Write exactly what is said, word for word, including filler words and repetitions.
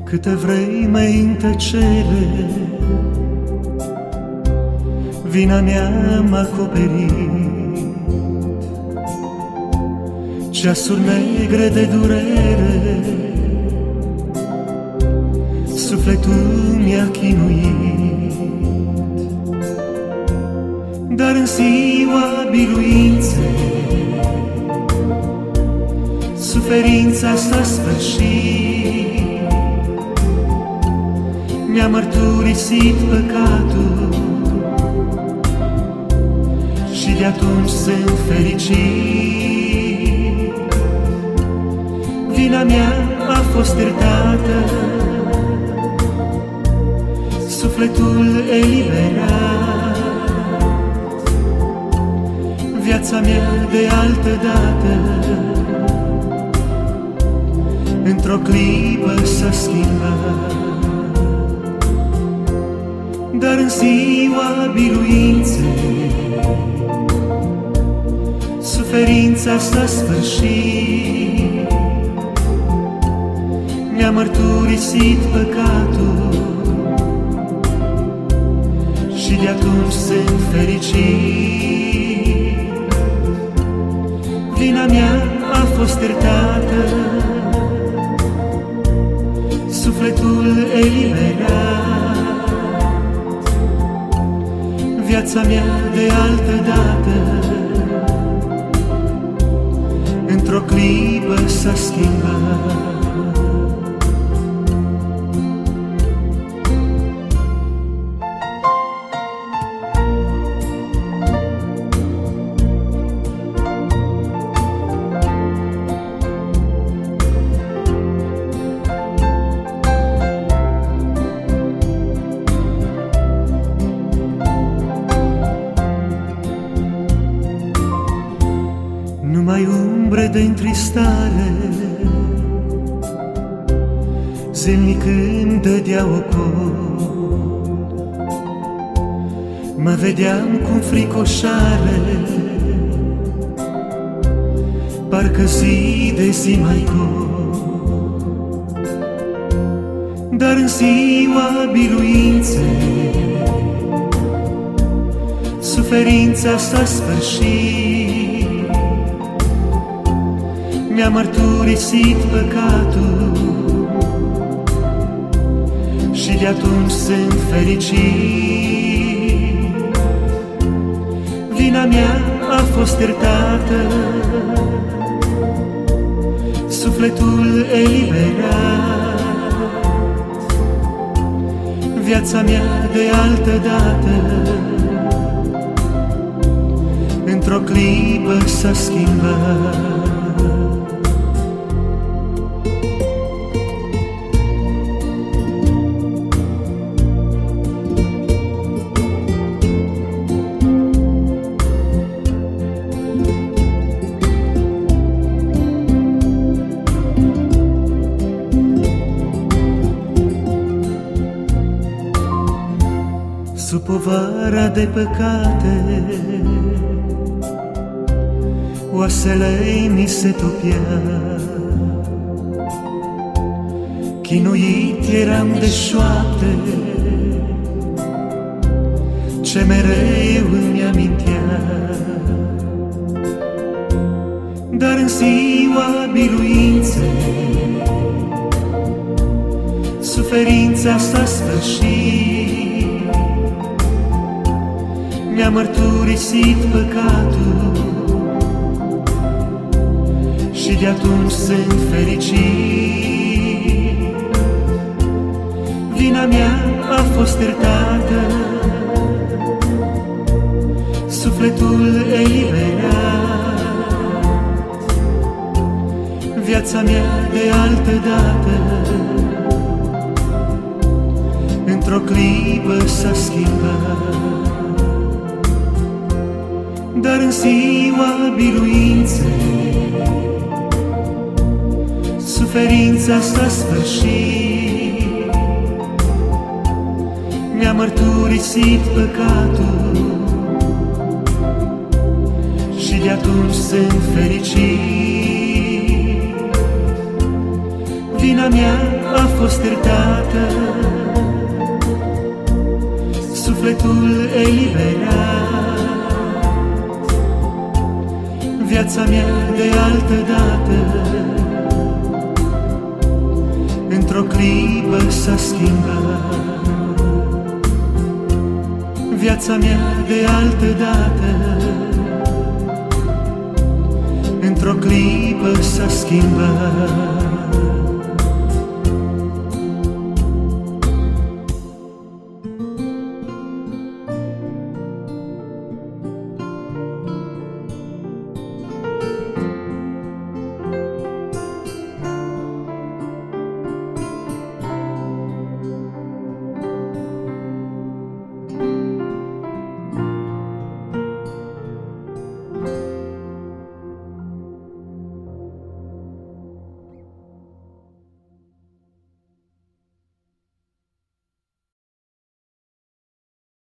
Câte vreme în tăcere vina mea m-a acoperit, ceasuri negre de durere sufletul mi-a chinuit. Dar în ziua biruinței suferința s-a sfârșit, mi-a mărturisit păcatul și de atunci sunt fericit. Vina mea a fost iertată, sufletul eliberat, viața mea de altă dată într-o clipă s-a schimbat. Dar în ziua biruinței suferința s-a sfârșit, mi-a mărturisit păcatul și de atunci sunt fericit. Vina mea a fost iertată, sufletul eliberat, viața mea de altă dată într-o clipă s-a schimbat. Numai umbre de întristare zilnic îmi dădeau ocol, mă vedeam cu fricoșare, parcă zi de zi mai gol. Dar în ziua biruinței suferința s-a sfârșit, mi-a mărturisit păcatul și de atunci sunt fericit. Vina mea a fost iertată, sufletul eliberat, viața mea de altă dată într-o clipă s-a schimbat. Sub povara de păcate oasele mi se topea, chinuit eram de șoapte ce mereu îmi amintea. Dar în ziua biruinței suferința s-a sfârșit, mi-a mărturisit păcatul și de atunci sunt fericit. Vina mea a fost iertată, sufletul eliberat, viața mea de altă dată într-o clipă s-a schimbat. Dar în ziua biruinței suferința s-a sfârșit, mi-a mărturisit păcatul și de atunci sunt fericit. Vina mea a fost iertată, sufletul eliberat, viața mea de altă dată într-o clipă s-a schimbat. Viața mea de altă dată într-o clipă s-a schimbat.